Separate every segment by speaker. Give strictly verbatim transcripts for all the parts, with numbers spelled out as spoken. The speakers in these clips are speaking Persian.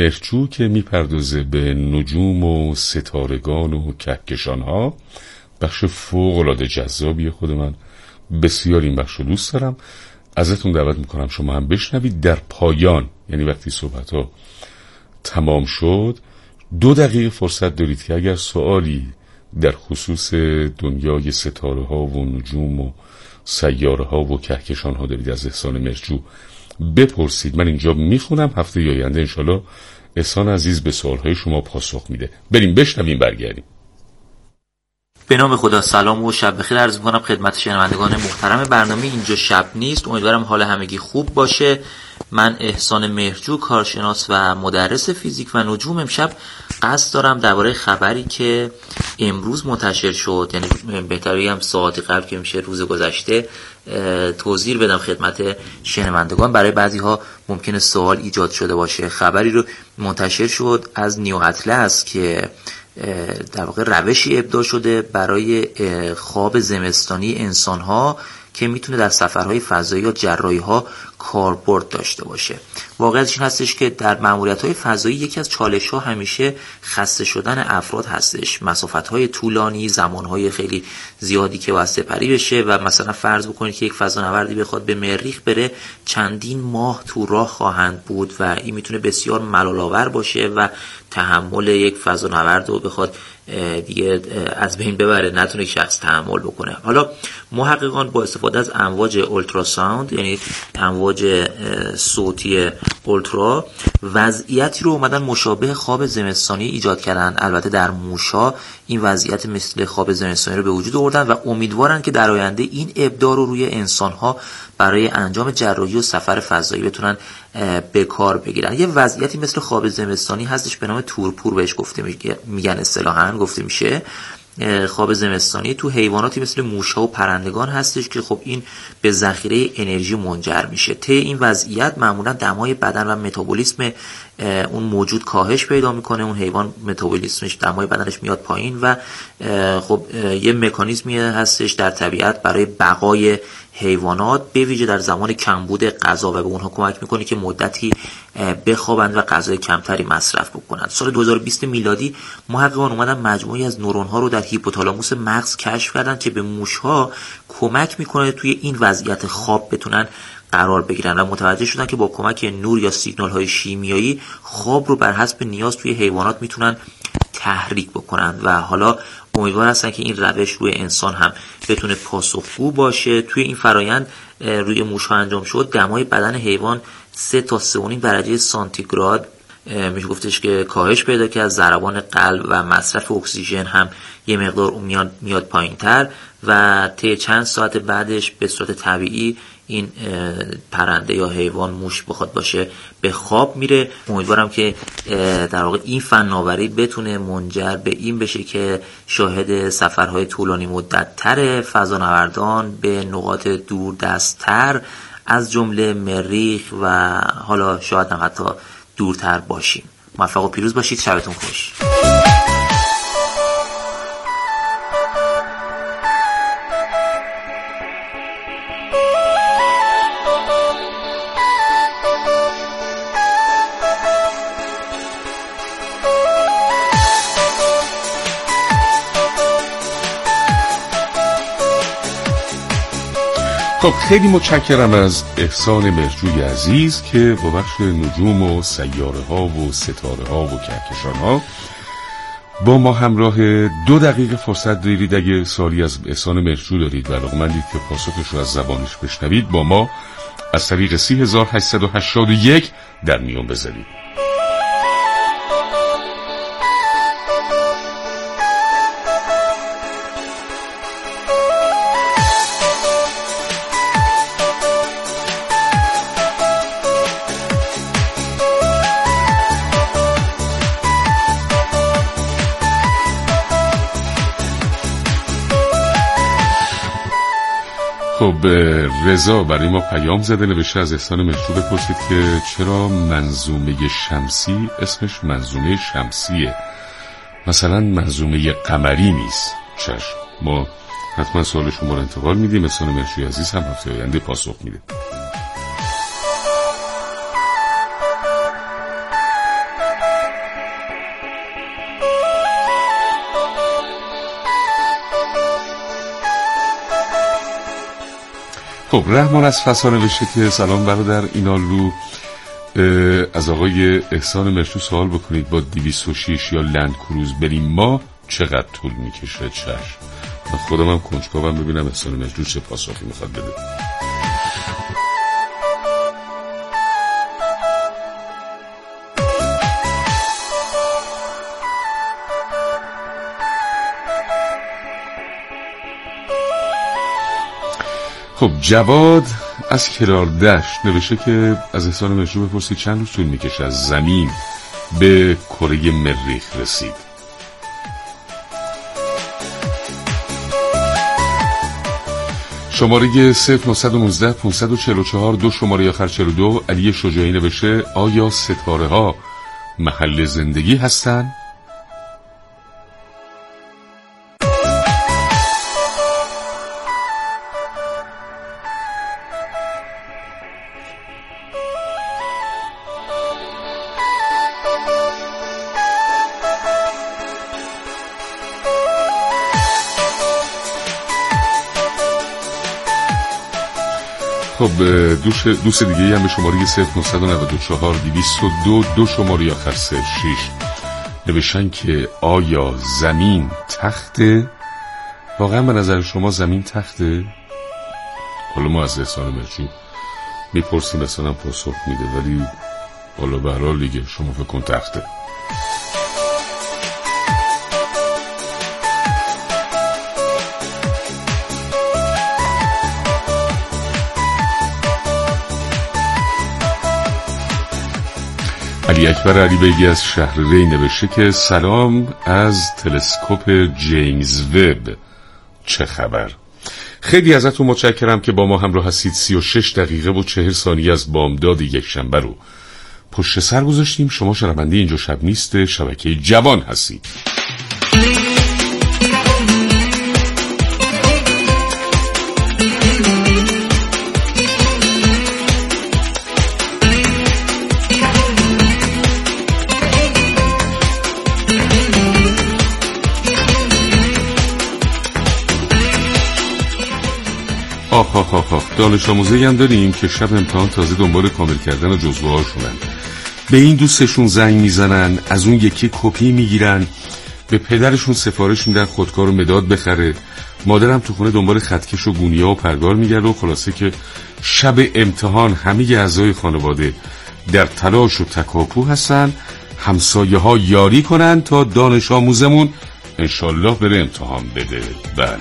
Speaker 1: مهرجو که میپردازه به نجوم و ستارگان و کهکشان ها، بخش فوق العاده جذابیه. خود من بسیار این بخش رو دوست دارم. ازتون دعوت میکنم شما هم بشنوید. در پایان، یعنی وقتی صحبت ها تمام شد، دو دقیقه فرصت دارید که اگر سوالی در خصوص دنیای ستاره ها و نجوم و سیاره ها و کهکشان ها دارید از احسان مهرجو بپرسید. من اینجا میخونم، هفته آینده انشالله احسان عزیز به سوالهای شما پاسخ میده. بریم بشنویم برگردیم.
Speaker 2: به نام خدا. سلام و شب بخیر عرض میکنم خدمت شنوندگان محترم برنامه اینجا شب نیست. امیدوارم حال همگی خوب باشه. من احسان مهرجو، کارشناس و مدرس فیزیک و نجوم، امشب قصد دارم درباره خبری که امروز منتشر شد، یعنی بهتر بگم ساعتی قبل که میشه روز گذشته، توضیح بدم خدمت شنوندگان. برای بعضی ها ممکنه سوال ایجاد شده باشه. خبری رو منتشر شد از نیو اطلس که در واقع روشی ابداع شده برای خواب زمستانی انسان‌ها که میتونه در سفرهای فضایی یا جراحی‌ها کاربرد داشته باشه. واقعیتش این هستش که در ماموریت‌های فضایی یکی از چالش‌ها همیشه خسته شدن افراد هستش. مسافت‌های طولانی، زمان‌های خیلی زیادی که باید سپری بشه و مثلا فرض بکنید که یک فضانوردی بخواد به مریخ بره، چندین ماه تو راه خواهند بود و این میتونه بسیار ملال‌آور باشه و تحمل یک فضانورد رو بخواد دیگه از بین ببره، نتونه شخص تحمل بکنه. حالا محققان با استفاده از امواج اولتراساوند، یعنی امواج صوتی اولترا، وضعیتی رو اومدن مشابه خواب زمستانی ایجاد کردن. البته در موشا این وضعیت مثل خواب زمستانی رو به وجود آوردن و امیدوارن که در آینده این ابداع رو روی انسان‌ها برای انجام جراحی و سفر فضایی بتونن به کار بگیرن. یه وضعیتی مثل خواب زمستانی هستش به نام تورپور بهش گفته میگن، اصطلاحاً گفته میشه. خواب زمستانی تو حیواناتی مثل موش‌ها و پرندگان هستش که خب این به ذخیره انرژی منجر میشه. طی این وضعیت معمولا دمای بدن و متابولیسم اون موجود کاهش پیدا میکنه. اون حیوان متابولیسمش، دمای بدنش میاد پایین و خب یه مکانیزمی هستش در طبیعت برای بقای حیوانات، به ویژه در زمان کمبود غذا، و به اونها کمک میکنه که مدتی بخوابند و غذای کمتری مصرف بکنند. سال دو هزار و بیست میلادی محققان اومدن مجموعی از نورون‌ها رو در هیپوتالاموس مغز کشف کردن که به موش‌ها کمک میکنه توی این وضعیت خواب بتونن قرار بگیرن و متوجه شدن که با کمک نور یا سیگنال‌های شیمیایی خواب رو بر حسب نیاز توی حیوانات میتونن تحریک بکنن و حالا امیدوار هستن که این روش روی انسان هم بتونه پاسخگو باشه. توی این فرایند روی موش‌ها انجام شد، دمای بدن حیوان سه تا سه و نیم درجه سانتیگراد میشه گفتش که کاهش پیدا کرد. ضربان قلب و مصرف اکسیژن هم یه مقدار میاد میاد پایین‌تر و طی چند ساعت بعدش به صورت طبیعی این پرنده یا حیوان، موش بخواد باشه، به خواب میره. امیدوارم که در واقع این فناوری بتونه منجر به این بشه که شاهد سفرهای طولانی مدت تر فضانوردان به نقاط دور دستتر از جمله مریخ و حالا شاید هم حتی دورتر باشیم. موفق و پیروز باشید. شبتون خوش.
Speaker 1: خب خیلی متشکرم از احسان مهرجوی عزیز که با بخش نجوم و سیاره ها و ستاره ها و کهکشان ها با ما همراه. دو دقیقه فرصت دارید اگه سوالی از احسان مهرجو دارید و علاقه‌مندید که پاسخش رو از زبانش بشنوید، با ما از طریق سی هزار و هشتصد و هشتاد و یک در میون بذارید. خب رضا برای ما پیام زده، نوشته از احسان مهرجو بپرسید که چرا منظومه شمسی اسمش منظومه شمسیه، مثلا منظومه قمری نیست. چشم، ما حتما سوال شما رو انتقال میدیم. احسان مهرجوی عزیز هم هفته آینده پاسخ میده. خب رحمان از فسا نوشته که سلام برادر اینالو، از آقای احسان مرشو سوال بکنید با دویست و شش یا لند کروز بریم ما چقدر طول میکشه؟ چشم، من خودم هم کنجکاوم ببینم احسان مرشو چه پاسخی میخواد بده. خب جواد از کرار دشت نوشته که از احسان مرشو بپرسید چند روز طول میکشه از زمین به کره مریخ رسید. شماره صفر نه یک نه پنج چهار چهار دو شماره آخر چهل و دو. علی شجاعی نوشته آیا ستاره ها محل زندگی هستن؟ خب دوست, دوست دیگه هم به شماره صفر نه نه چهار دویست و دو دو شماره آخر سه شش نوشتن که آیا زمین تخته؟ واقعا به نظر شما زمین تخته؟ حالا ما از احسان مرجو میپرسیم مثلا پاسخ میده، ولی حالا به هر حال دیگه شما فکر کن تخته. علی اکبر علی بیگی از شهر ری نوشته که سلام از تلسکوپ جیمز وب، چه خبر؟ خیلی ازتون متشکرم که با ما همراه هستید. سی و شش دقیقه و چهل ثانیه از بامداد یک شنبه رو پشت سر گذاشتیم. شما شنونده اینجا شب نیست شبکه جوان هستید. آخ آخ آخ آخ دانش آموزه‌ای هم داریم که شب امتحان تازه دنبال کامل کردن جزوه هاشونن. به این دوستشون زنگ میزنن، از اون یکی کپی میگیرن، به پدرشون سفارش میدن خودکار و مداد بخره. مادرم تو خونه دنبال خطکش و گونیا و پرگار میگرده و خلاصه که شب امتحان همه اعضای خانواده در تلاش و تکاپو هستن همسایه ها یاری کنن تا دانش آموزمون انشالله بره امتحان بده. بله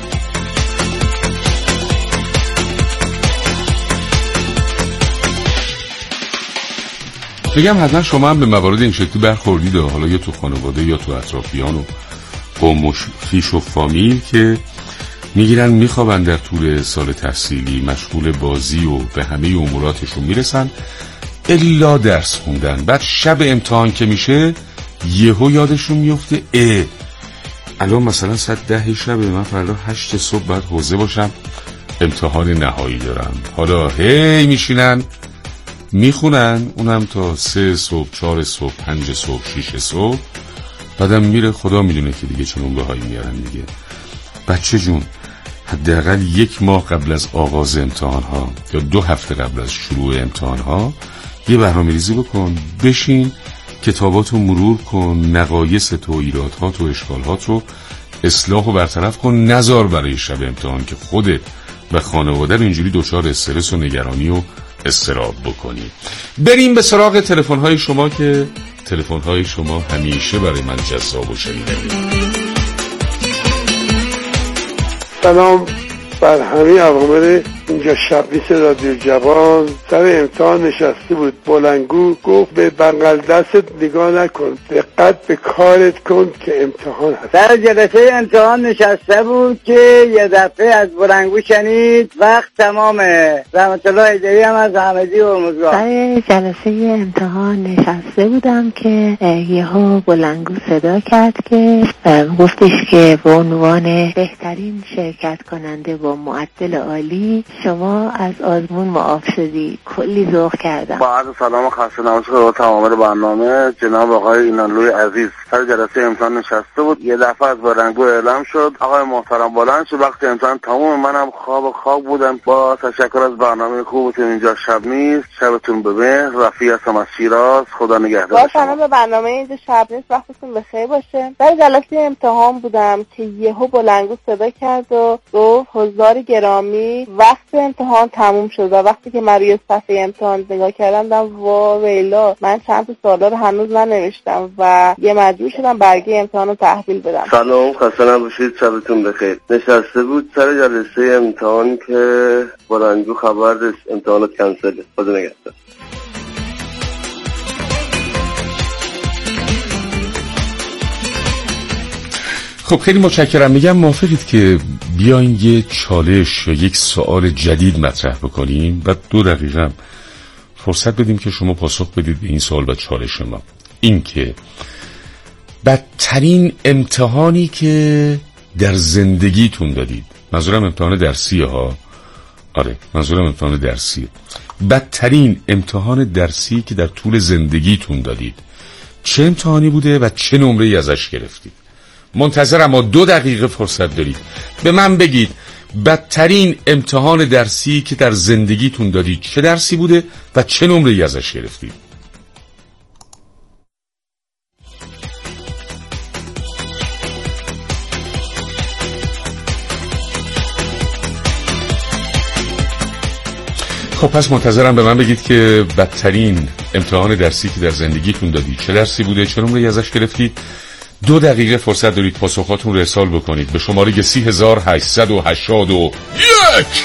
Speaker 1: بگم حتما شما هم به موارد این شکلی برخوردید، حالا یا تو خانواده یا تو اطرافیان و قوم و خویش و فامیل که میگیرن میخوابن در طول سال تحصیلی، مشغول بازی و به همه اموراتشون میرسن الا درس خوندن. بعد شب امتحان که میشه یهو یادشون میفته اه الان مثلا ساعت ده شب، من فردا هشت صبح باید حوزه باشم، امتحان نهایی دارم. حالا هی میشینن میخونن، اونم تا سه صبح، چهار صبح، پنج صبح، شیش صبح. بعدم میره خدا میدونه که دیگه چه نمره هایی میارن دیگه. بچه جون حداقل یک ماه قبل از آغاز امتحان ها یا دو هفته قبل از شروع امتحان ها یه برنامه‌ریزی بکن، بشین کتاباتو مرور کن، نقایص تو، ایرادات و اشکالات رو اصلاح و برطرف کن، نذار برای شب امتحان که خودت و خانواده رو اینجوری دچار استرس و نگرانی و استراب بکنی. بریم به سراغ تلفن‌های شما که تلفن‌های شما همیشه برای من جذاب و شنیدنی.
Speaker 3: سلام بر همه عوامل اینجا شب بیست رادیو جوان. سر امتحان نشسته بود، بلنگو گفت به بغل دستت نگاه نکن، دقت به کارت کن که امتحان هست.
Speaker 4: سر جلسه امتحان نشسته بود که یه دفعه از بلنگو شنید وقت تمامه. رحمت الله ایده‌ای هم از حمدی هرمزگان.
Speaker 5: سر جلسه امتحان نشسته بودم که یهو بلنگو صدا کرد که گفتش که به عنوان بهترین شرکت کننده با معدل عالی شما از آزمون معاف شدی. کلی ذوق کردم.
Speaker 6: با عرض سلام و خسته نباشید خدمت تمامی برنامه. جناب آقای اینالوی عزیز سر جلسه امتحان نشسته بود. یه دفعه از بلندگو اعلام شد آقای محترم بلند شد. وقتی امتحان تموم منم خواب خواب بودم. با تشکر از برنامه خوبتون اینجا شب نیست. شبتون بخیر. رفیع هستم از شیراز. خدا نگهدار شما.
Speaker 7: با به برنامه اینجا شب نیست وقتتون بخیر باشه. در جلسه امتحان بودم که یهو بلندگو صدا کرد و گفت حضار گرامی وقت امتحان تموم شد. و وقتی که من روی صفحه امتحان نگاه کردم دیدم وا ویلا من چند تا سوالا رو هنوز ننوشتم و یه مجبور شدم برگه امتحان رو تحویل بدم.
Speaker 6: سلام، خسته نباشید، شبتون بخیر. نشسته بود سر جلسه امتحان که بلندگو خبر رسید امتحانات کنسله. خدا نگهدار.
Speaker 1: خب خیلی متشکرم. میگم موافقید که بیاین یه چالش یا یک سوال جدید مطرح بکنیم و دو دقیقه فرصت بدیم که شما پاسخ بدید به این سوال و چالش ما. این که بدترین امتحانی که در زندگیتون دادید، منظورم امتحان درسیه ها، آره منظورم امتحان درسیه، بدترین امتحان درسی که در طول زندگیتون دادید چه امتحانی بوده و چه نمره‌ای ازش گرفتید؟ منتظرم، ما دو دقیقه فرصت دارید. به من بگید بدترین امتحان درسی که در زندگیتون دادید چه درسی بوده و چه نمره‌ای ازش گرفتید؟ خب پس منتظرم به من بگید که بدترین امتحان درسی که در زندگیتون دادید چه درسی بوده، چه نمره‌ای ازش گرفتید. دو دقیقه فرصت دارید پاسخاتون رو ارسال بکنید به شماره سی هزار هشتصد و هشتاد و یک.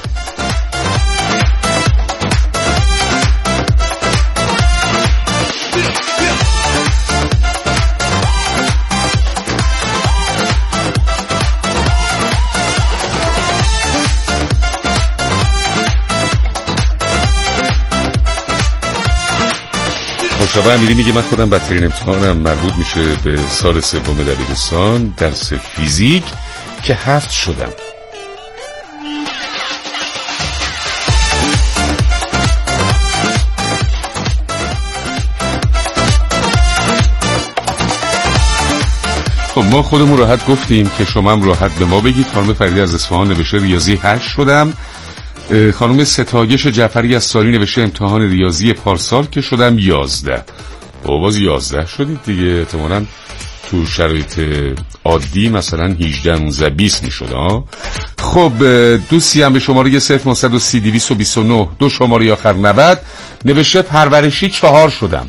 Speaker 1: مشابه امیری میگه من خودم بدترین امتحانم مربوط میشه به سال سوم دبیرستان، درس فیزیک که هفت شدم. خب ما خودمون راحت گفتیم که شما هم راحت به ما بگید. خانم فریده از اصفهان نوشته ریاضی هشت شدم. خانم ستایش جعفری از ساری نوشته امتحان ریاضی پارسال که شدم یازده. و باز یازده شدید دیگه. احتمالاً تو شرایط عادی مثلا هجده نوزده بیست میشد. خب دوستی هم به شماره صفر نهصد و سی دویست و بیست و نه دو شماره آخر نود نوشته پرورشی چهار شدم.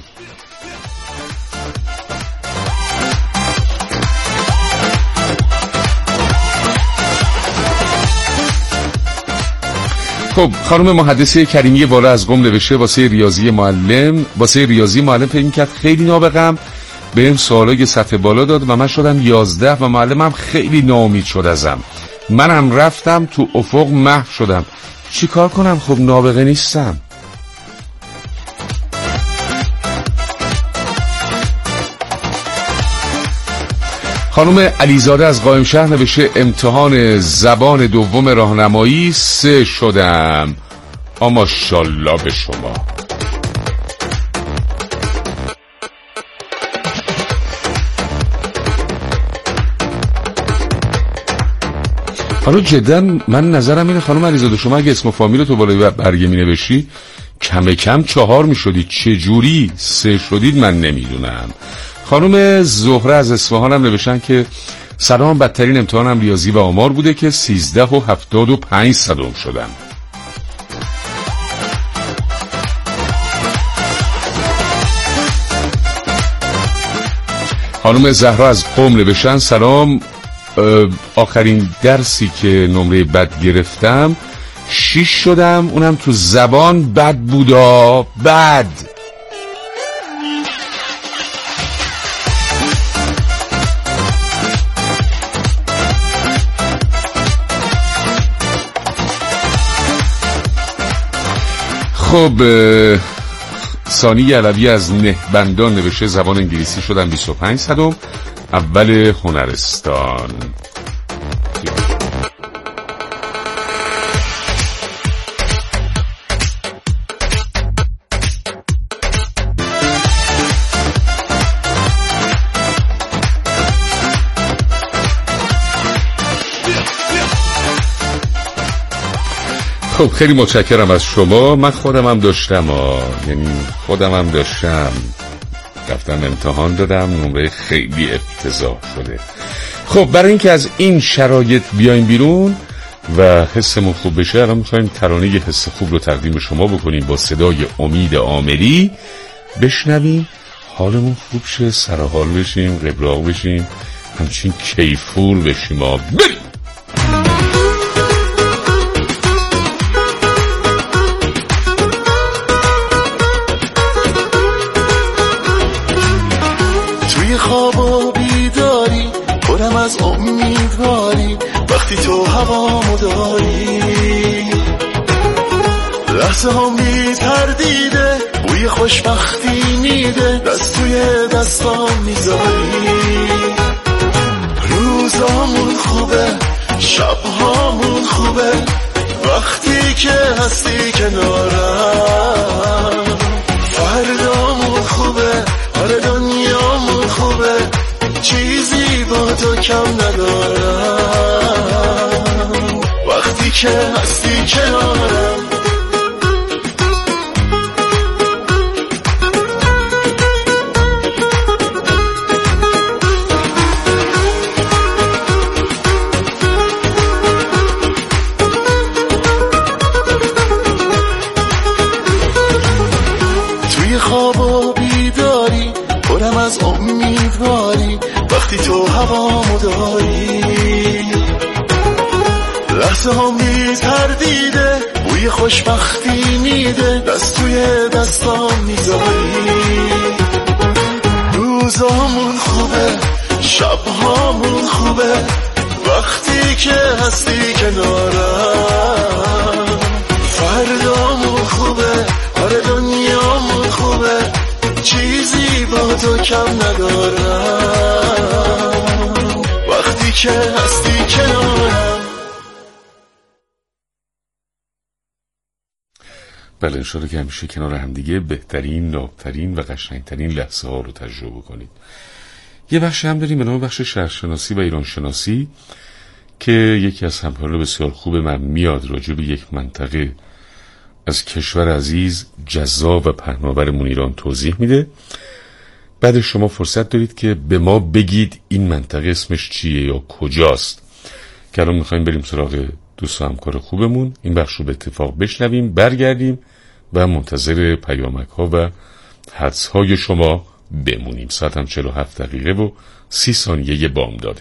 Speaker 1: خب خانم محدثه کریمی بالا از قم نوشته واسه ریاضی معلم واسه ریاضی معلم فکر می‌کرد خیلی نابغه‌ام، بهم سوالای سطح بالا داد و من شدم یازده و معلمم خیلی ناامید شد ازم. منم رفتم تو افق محو شدم. چیکار کنم؟ خب نابغه نیستم. خانم علیزاده از قائم شهر نوشته امتحان زبان دوم راهنمایی سه شدم. اما ماشاءالله به شما. حالا جدا من نظرم اینه خانم علیزاده شما اگه اسم و فامیل تو بالای برگه می نوشتی کم کم چهار می شدید، چه جوری سه شدید من نمیدونم. خانم زهره از اصفهان هم نوشتن که سلام، بدترین امتحانم ریاضی و آمار بوده که سیزده و هفتاد و پنج صدم شدم. خانم زهرا از قم نوشتن سلام، آخرین درسی که نمره بد گرفتم شیش شدم، اونم تو زبان بد بودا. بد خب ثانی علوی از نهبندان نوشته زبان انگلیسی شدم بیست و پنج صدم، اول هنرستان. خب خیلی متشکرم از شما. من خودم هم داشتم آه. یعنی خودم هم داشتم رفتم امتحان دادم، نمره خیلی افتضاح شده. خب برای اینکه از این شرایط بیایم بیرون و حسمون خوب بشه، الان میخوایم ترانه حس خوب رو تقدیم شما بکنیم با صدای امید عامری. بشنویم حالمون خوب شه، سرحال بشیم، قبراق بشیم، همچین کیفور بشیم. آ بریم.
Speaker 8: توی خواب و بیداری پرم از امیدواری، وقتی تو هوامو داری لحظه هم بی تردیده، بوی خوشبختی میده، دست توی دستام میذاری. روزامون خوبه، شبهامون خوبه، وقتی که هستی کنارم. فردامون خوبه، آره دنیامون خوبه، چیزی با تو کم ندارم وقتی که هستی کنارم. خواب و بیداری پرم از امیدواری، وقتی تو هوامو داری لحظه هم بی تردیده، بوی خوشبختی میده، دست توی دستام میذاری. روزامون خوبه، شبهامون خوبه، وقتی که هستی کنارم. فردامون خوبه، آره دنیامون خوبه، چیزی با تو کم ندارم وقتی که هستی کنارم.
Speaker 1: بله انشاءالله که همیشه کنار همدیگه بهترین، نابترین و قشنگترین لحظه ها رو تجربه کنید. یه بخش هم داریم به نام بخش شهرشناسی و ایرانشناسی که یکی از همکاران بسیار خوب من میاد راجع به یک منطقه از کشور عزیز، جذاب و پهناورمون ایران توضیح میده. بعد شما فرصت دارید که به ما بگید این منطقه اسمش چیه یا کجاست، که الان میخوایم بریم سراغ دوست و همکار خوبمون. این بخش رو به اتفاق بشنویم، برگردیم و منتظر پیامک ها و حدس های شما بمونیم. ساعت هم چهل و هفت دقیقه و سی ثانیه بام داده.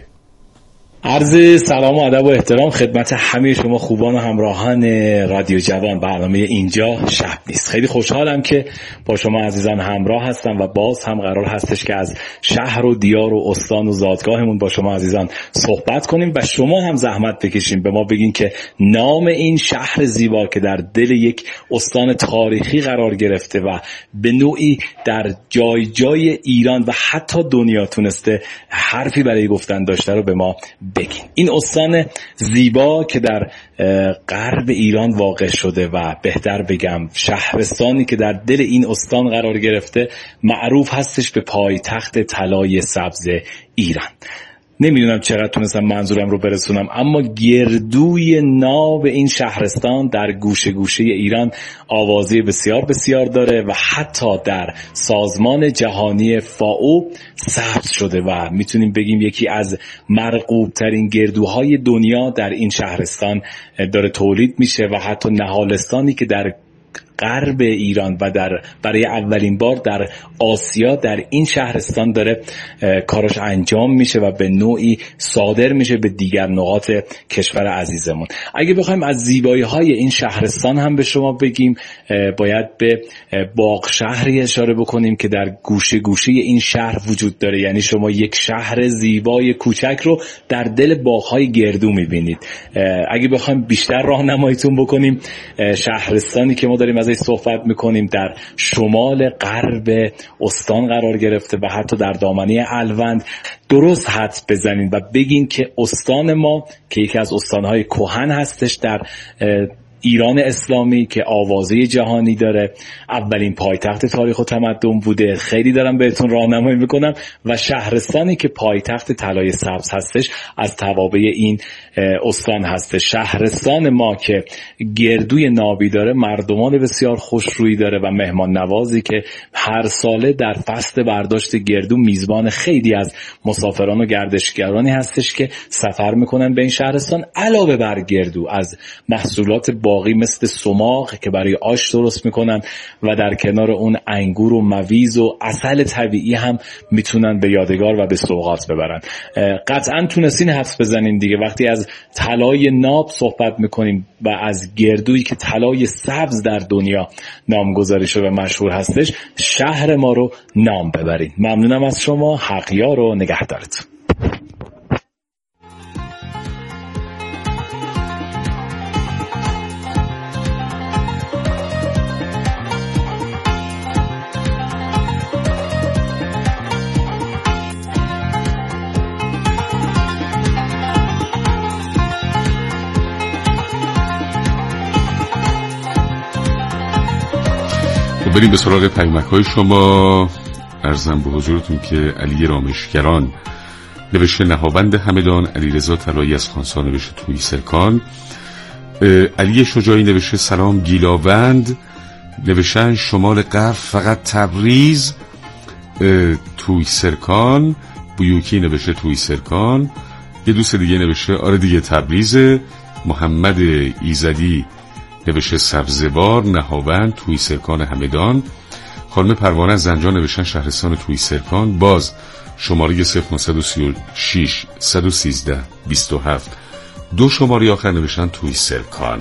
Speaker 9: عرض سلام و ادب و احترام خدمت همه شما خوبان و همراهان رادیو جوان، برنامه اینجا شب نیست. خیلی خوشحالم که با شما عزیزان همراه هستم و باز هم قرار هستش که از شهر و دیار و استان و زادگاهمون با شما عزیزان صحبت کنیم و شما هم زحمت بکشیم به ما بگین که نام این شهر زیبا که در دل یک استان تاریخی قرار گرفته و به نوعی در جای جای ایران و حتی دنیا تونسته حرفی برای گفتن داشته رو به ما بگین. این استان زیبا که در غرب ایران واقع شده و بهتر بگم شهرستانی که در دل این استان قرار گرفته معروف هستش به پایتخت طلای سبز ایران. نمیدونم چقدر تونستم منظورم رو برسونم، اما گردوی ناب این شهرستان در گوشه گوشه ایران آوازه بسیار بسیار داره و حتی در سازمان جهانی فاو ثبت شده و میتونیم بگیم یکی از مرغوب ترین گردوهای دنیا در این شهرستان داره تولید میشه و حتی نهالستانی که در غرب ایران و در برای اولین بار در آسیا در این شهرستان داره کارش انجام میشه و به نوعی صادر میشه به دیگر نقاط کشور عزیزمون. اگه بخوایم از زیبایی های این شهرستان هم به شما بگیم، باید به باغ شهری اشاره بکنیم که در گوشه گوشه این شهر وجود داره. یعنی شما یک شهر زیبای کوچک رو در دل باغ‌های گردو میبینید. اگه بخوایم بیشتر راهنماییتون بکنیم، شهرستانی که ما داریم ازش صحبت میکنیم در شمال غرب استان قرار گرفته و حتی در دامنه الوند. درست حدس بزنید و بگین که استان ما که یکی از استانهای کهن هستش در ایران اسلامی که آوازه جهانی داره، اولین پایتخت تاریخ و تمدن بوده، خیلی دارم بهتون راهنمایی میکنم، و شهرستانی که پایتخت طلای سبز هستش از توابع این استان هست. شهرستان ما که گردوی نابی داره، مردمان بسیار خوشرویی داره و مهمان نوازی که هر ساله در فصل برداشت گردو میزبان خیلی از مسافران و گردشگرانی هستش که سفر میکنن به این شهرستان. علاوه بر گردو از محصولات باقی مثل سماق که برای آش درست میکنن و در کنار اون انگور و مویز و عسل طبیعی هم میتونن به یادگار و به سوغات ببرن. قطعا تونستین حدس بزنین دیگه وقتی از طلای ناب صحبت میکنیم و از گردویی که طلای سبز در دنیا نامگذاری شده و مشهور هستش، شهر ما رو نام ببرین. ممنونم از شما. حقیار و نگهدارتون.
Speaker 1: بریم به سراغ پیامک های شما. عرضم به حضورتون که علی رامشگران نوشته نهاوند همدان، علیرضا طلایی از خانسا نوشته توی سرکان، علی شجاعی نوشته سلام گیلاوند، نوشتن شمال غرب فقط تبریز، توی سرکان، بویوکی نوشته توی سرکان، یه دوست دیگه نوشته آره دیگه تبریزه، محمد ایزدی نوشته سبزوار نهاوند توی سرکان همدان، خانم پروانه از زنجان نوشتن شهرستان توی سرکان، باز شماره صفر نه سه شش یک سه یک دو هفت دو شماره آخر نوشتن توی سرکان.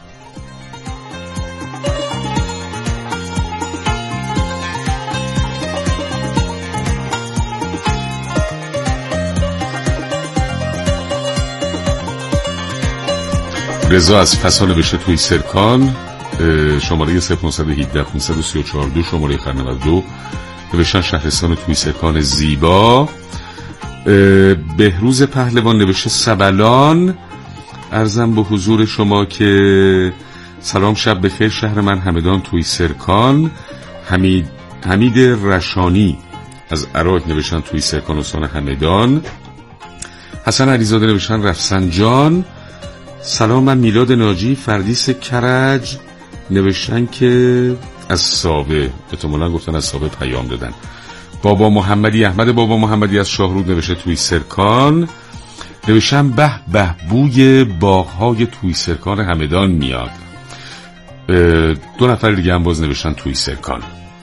Speaker 1: رضا از فسا نوشته توی سرکان، شماره صفر نه یک هفت پنج سه چهار دو شماره آخر نود و دو نوشتن شهرستان توی سرکان زیبا. بهروز پهلوان نوشته سبلان، عرضم به حضور شما که سلام شب بخیر شهر من همدان توی سرکان. حمید حمید رشانی از عراق نوشتن توی سرکان استان همدان. حسن علیزاده نوشتن رفسنجان. سلام من میلاد ناجی فردیس کرج نوشتن که از ساوه، احتمالاً گفتن از ساوه پیام دادن. بابا محمدی احمد بابا محمدی از شاهرود نوشته توی سرکان، نوشتن به به بوی باغ‌های توی سرکان همدان میاد. دو نفر دیگه هم باز نوشتن توی سرکان.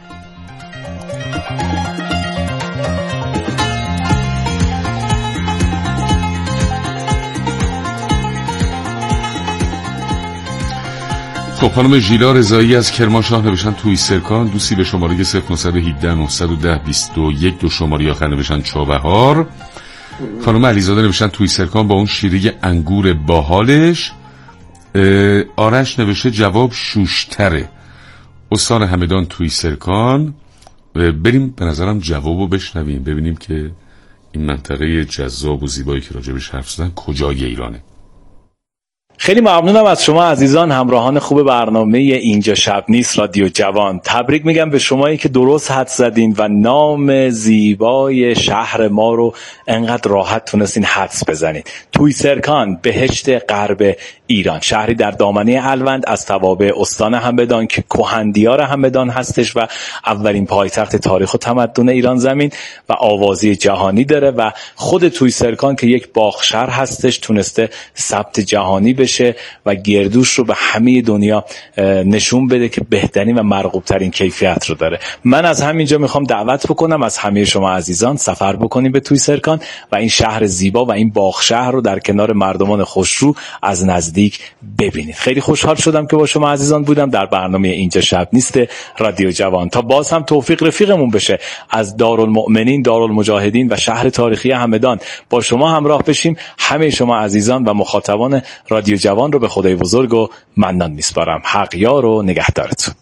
Speaker 1: خب خانم ژیلا رضایی از کرمانشاه نوشتن توی سرکان، دوستی به شماره صفر نه یک هفت نه یک صفر بیست و یک دو شماره آخر نوشتن چابهار. خانم علیزاده نوشتن توی سرکان با اون شیره انگور باحالش. آرش نوشته جواب شوشتره، استان همدان توی سرکان. بریم به نظرم جوابو بشنویم ببینیم که این منطقه جذاب و زیبایی که راجبش حرف زدن کجای ایرانه.
Speaker 9: خیلی ممنونم از شما عزیزان همراهان خوب برنامه اینجا شب نیست رادیو جوان. تبریک میگم به شمایی که درست حدس زدین و نام زیبای شهر ما رو انقدر راحت تونستین حدس بزنین. توی سرکان، بهشت غرب ایران، شهری در دامنه الوند از توابع استان همدان که کهندیار همدان هستش و اولین پایتخت تاریخ و تمدن ایران زمین و آوازی جهانی داره و خود توی سرکان که یک باغشهر هستش تونسته ثبت جهانی بشه و گردوش رو به همه دنیا نشون بده که بهترین و مرغوب ترین کیفیت رو داره. من از همینجا میخوام دعوت بکنم از همه شما عزیزان سفر بکنیم به توی سرکان و این شهر زیبا و این باغشهر رو در کنار مردمان خوشرو از نزدیک ببینید. خیلی خوشحال شدم که با شما عزیزان بودم در برنامه اینجا شب نیست رادیو جوان. تا باز هم توفیق رفیقمون بشه از دارالمؤمنین دارالمجاهدین و شهر تاریخی همدان با شما همراه بشیم. همه شما عزیزان و مخاطبان رادیو جوان رو به خدای بزرگ و منان میسپارم. حق یار و نگهدارتون.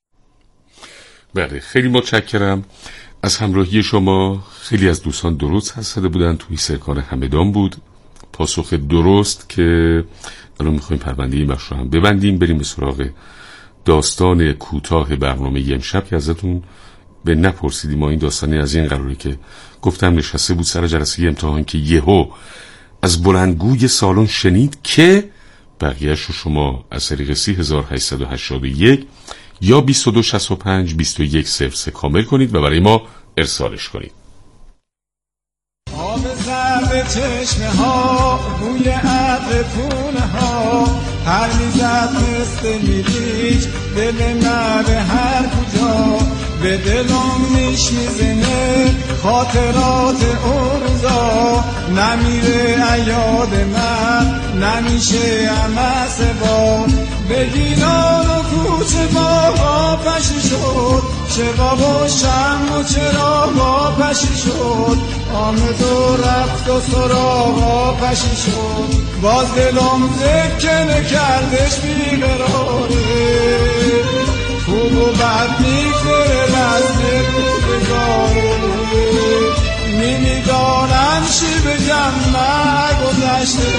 Speaker 1: بله خیلی متشکرم از همراهی شما. خیلی از دوستان درست حدس زده بودن توی سرکان همدان بود پاسخ درست که الان میخوایم پرونده این بخش رو هم ببندیم، بریم به سراغ داستان کوتاه برنامه امشب که ازتون به نپرسیدیم. ما این داستانی از این قراره که گفتم نشسته بود سر جلسه امتحان که یهو از بلندگوی سالن شنید که بقیهش رو شما از طریق سی هزار و هشتصد و هشتاد و یک یا بیست و دو شصت و پنج بیست و یک صفر سه کامل کنید و برای ما ارسالش کنید.
Speaker 10: آب زرد چشمه ها، بوی عطر پونه ها، هر میزد مثل میریج دل نره هر کجا، به دلم میش میزنه خاطرات اون روزا، نمیره ایاد من نمیشه امس با، بگیران و کوچه باقا پشی شد، شقاب و شم و چراغا پشی شد، آمد و رفت و سراغا پشی شد، باز دلم ذکر نکردش بیقراره، خوب و بد میگذره لحظه روزگاره، نمیدانم چی بگم نگذشته،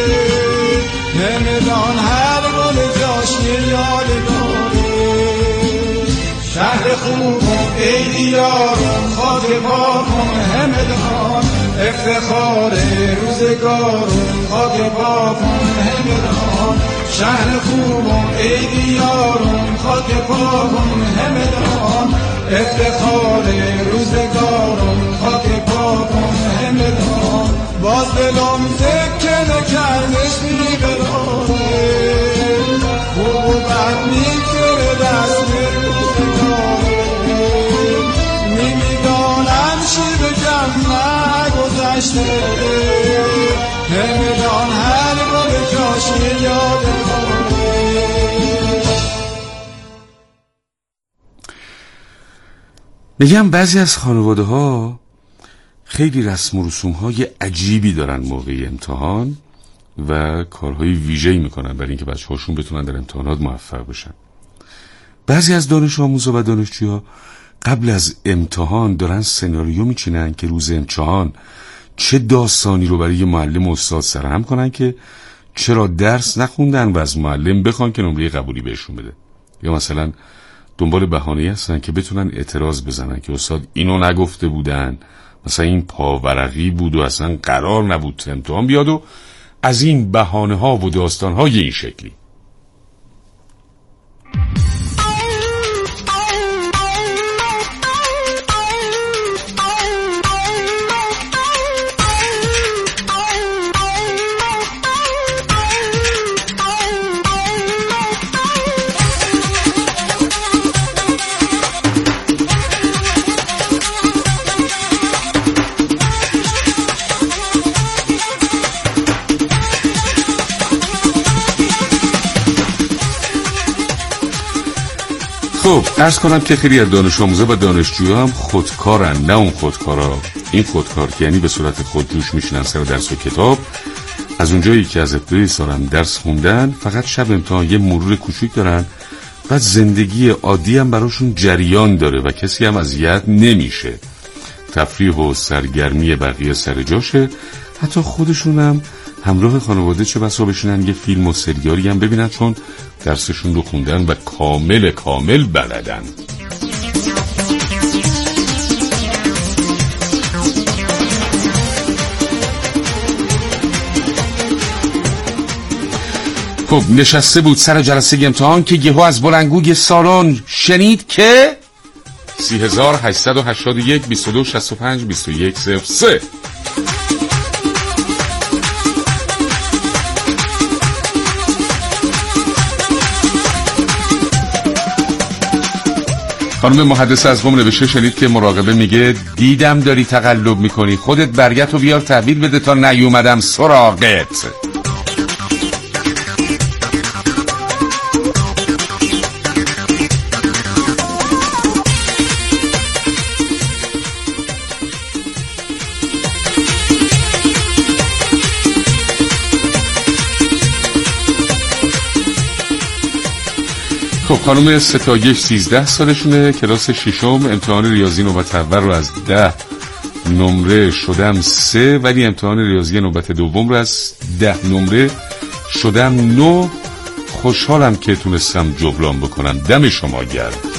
Speaker 10: نمیدان هر گل جاش یادگاره، شهر خوبم ای دیارم خاک پاکم همدان، افتخار روزگارم خاک پاکم همدان، شهر خوبم ای دیارم خاک پاکم همدان، افتخار روزگارم خاک پاکم همدان، باز دلم ذکر نکردش بیقراره، خوب و بد میگذره دست روزگاره، نمیدانم چی بگم نگذشته، نمیدان هر گل جاش یادگاره.
Speaker 1: میگم بعضی از خانواده ها خیلی رسم و رسوم های عجیبی دارن موقع امتحان و کارهای ویژه‌ای میکنن برای اینکه بچه هاشون بتونن در امتحانات موفق بشن. بعضی از دانش آموزا و دانشجوها قبل از امتحان دارن سناریو میچینن که روز امتحان چه داستانی رو برای معلم و استاد سرهم کنن که چرا درس نخوندن و از معلم بخوان که نمره قبولی بهشون بده، یا مثلا دنبال بهانه‌ای هستن که بتونن اعتراض بزنن که استاد اینو نگفته بودن، مثلا این پاورقی بود و اصلا قرار نبود امتحان بیاد، و از این بهانه ها و داستان های این شکلی. خب عرض کنم که خیلی از دانش آموزا و دانشجوها هم خودکارن، نه اون خودکارا. این خودکار که یعنی به صورت خودجوش میشنن سر درس و کتاب، از اونجایی که از ابتدای سالم درس خوندن فقط شب امتحان یه مرور کوچیک دارن و زندگی عادی هم براشون جریان داره و کسی هم اذیت نمیشه، تفریح و سرگرمی بقیه سر جاشه، حتی خودشون هم همراه خانواده چه بسا بشینن یه فیلم و سریالی هم ببینن چون درسشون رو خوندن و کامل کامل بلدن. خب نشسته بود سر جلسه امتحان که یهو از بلندگوی سالن شنید که سی هزار هشتصد و هشتاد و یک بیست و دو شصت و پنج بیست و یک صفر سه. خانم محدثه از قم نوشته شنید که مراقبه میگه دیدم داری تقلب میکنی، خودت برگت رو بیار تحویل بده تا نیومدم سراغت. خب خانم ستایش سیزده سالشونه، کلاس ششم، امتحان ریاضی نوبت اول رو از ده نمره شدم سه، ولی امتحان ریاضی نوبت دوم رو از ده نمره شدم نو. خوشحالم که تونستم جبران بکنم. دم شما گرم.